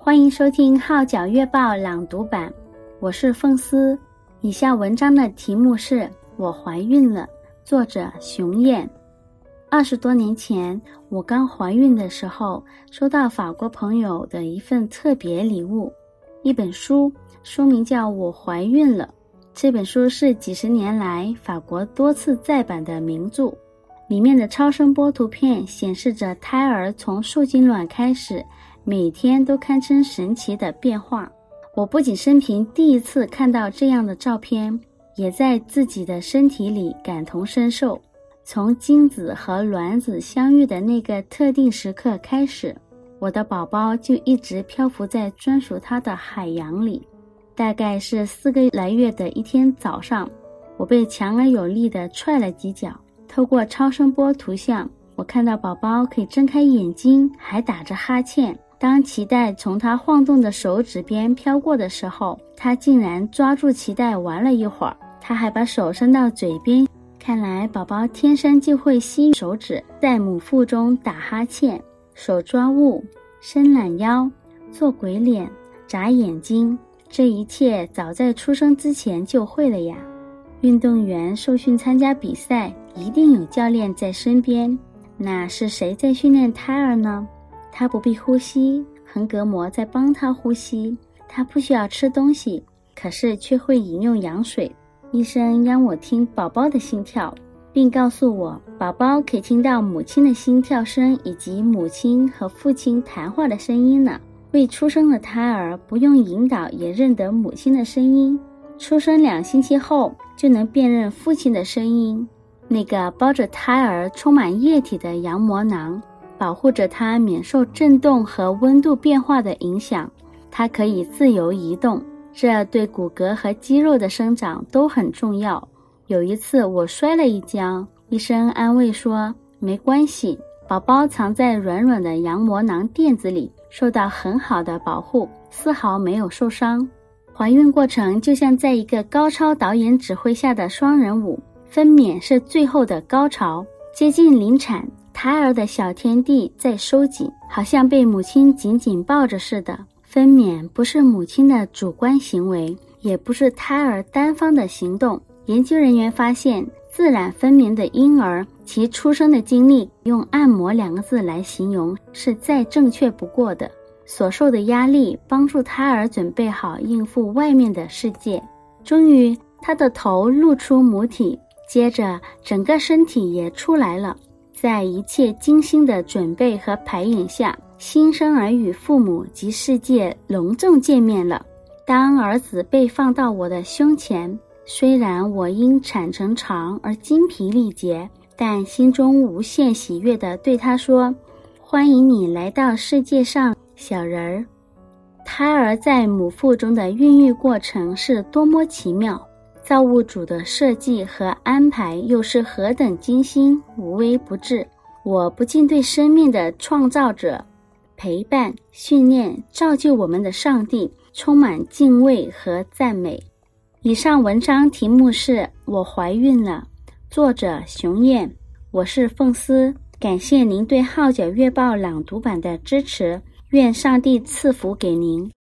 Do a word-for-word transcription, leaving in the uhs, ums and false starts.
欢迎收听号角月报朗读版，我是凤丝。以下文章的题目是我怀孕了，作者熊燕。二十多年前，我刚怀孕的时候，收到法国朋友的一份特别礼物，一本书，书名叫《我怀孕了》。这本书是几十年来法国多次再版的名著，里面的超声波图片显示着胎儿从受精卵开始，每天都堪称神奇的变化。我不仅生平第一次看到这样的照片，也在自己的身体里感同身受。从精子和卵子相遇的那个特定时刻开始，我的宝宝就一直漂浮在专属它的海洋里。大概是四个来月的一天早上，我被强而有力地踹了几脚。透过超声波图像，我看到宝宝可以睁开眼睛，还打着哈欠。当脐带从他晃动的手指边飘过的时候，他竟然抓住脐带玩了一会儿。他还把手伸到嘴边，看来宝宝天生就会吸手指，在母腹中打哈欠、手抓物、伸懒腰、做鬼脸、眨眼睛，这一切早在出生之前就会了呀。运动员受训参加比赛，一定有教练在身边。那是谁在训练胎儿呢？他不必呼吸，横膈膜在帮他呼吸。他不需要吃东西，可是却会饮用羊水。医生让我听宝宝的心跳，并告诉我宝宝可以听到母亲的心跳声以及母亲和父亲谈话的声音呢。未出生的胎儿不用引导也认得母亲的声音，出生两星期后就能辨认父亲的声音。那个包着胎儿充满液体的羊膜囊保护着它免受震动和温度变化的影响，它可以自由移动，这对骨骼和肌肉的生长都很重要。有一次我摔了一跤，医生安慰说没关系，宝宝藏在软软的羊膜囊垫子里，受到很好的保护，丝毫没有受伤。怀孕过程就像在一个高超导演指挥下的双人舞，分娩是最后的高潮，接近临产，胎儿的小天地在收紧，好像被母亲紧紧抱着似的。分娩不是母亲的主观行为，也不是胎儿单方的行动。研究人员发现，自然分娩的婴儿其出生的经历用按摩两个字来形容是再正确不过的。所受的压力帮助胎儿准备好应付外面的世界。终于他的头露出母体，接着整个身体也出来了。在一切精心的准备和排演下，新生儿与父母及世界隆重见面了。当儿子被放到我的胸前，虽然我因产程长而精疲力竭，但心中无限喜悦地对他说：欢迎你来到世界上，小人儿。胎儿在母腹中的孕育过程是多么奇妙，造物主的设计和安排又是何等精心无微不至。我不禁对生命的创造者、陪伴、训练、造就我们的上帝充满敬畏和赞美。以上文章题目是我怀孕了，作者熊燕，我是凤丝。感谢您对号角月报朗读版的支持，愿上帝赐福给您。